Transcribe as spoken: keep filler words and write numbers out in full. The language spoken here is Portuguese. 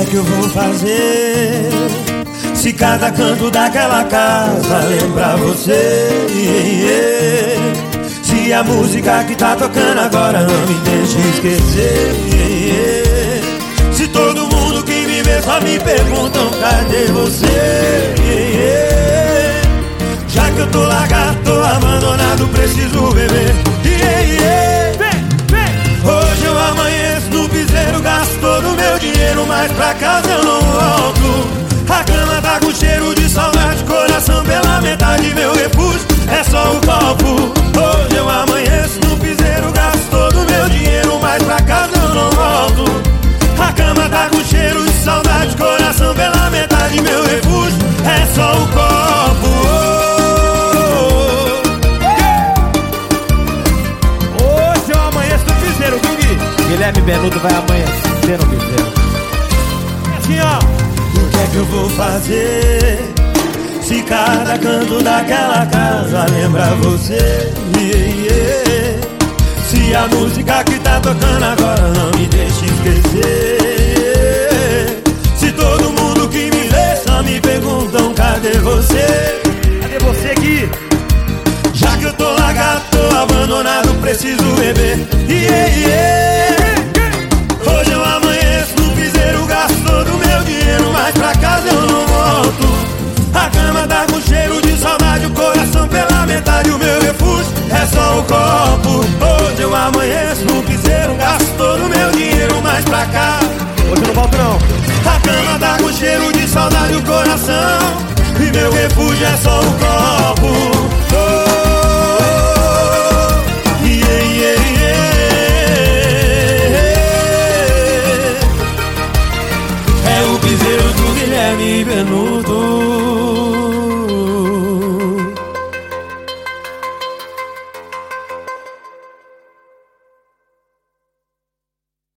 que eu vou fazer se cada canto daquela casa lembrar você? Se a música que tá tocando agora não me deixa esquecer. Se todo mundo que me vê só me perguntam cadê você? Já que eu tô largado, tô abandonado, preciso beber. Hoje eu amanheço no piseiro, gasto todo o meu dinheiro, mas pra casa eu não volto. A cama tá com cheiro de saudade, coração pela metade, meu refúgio é só o copo. Hoje eu amanheço no piseiro, gasto todo o meu dinheiro, mas pra casa eu não volto. A cama tá com cheiro de saudade, coração pela metade, meu refúgio é só o copo. Hoje eu amanheço no piseiro, Gui. Guilherme Benuto vai amanhecer no piseiro. Assim, ó. O que é que eu vou fazer se cada canto daquela casa lembra você? Yeah, yeah. Se a música que tá tocando agora não me deixa esquecer. Se todo mundo que me vê só me perguntam cadê você? Cadê você, Gui? Já que eu tô largado, tô abandonado, preciso beber. Yeah, yeah. Hoje eu amanheço no piseiro, gasto todo o meu dinheiro, mas pra casa eu não volto. A cama tá com cheiro de saudade, o coração pela metade, o meu refúgio é só o copo. Hoje eu amanheço no piseiro, gasto todo o meu dinheiro, mas pra cá hoje eu não volto não. a cama tá com cheiro de saudade, o coração, e meu refúgio é só o copo. Oh, yeah, yeah, yeah. É o piseiro do Guilherme Benuto.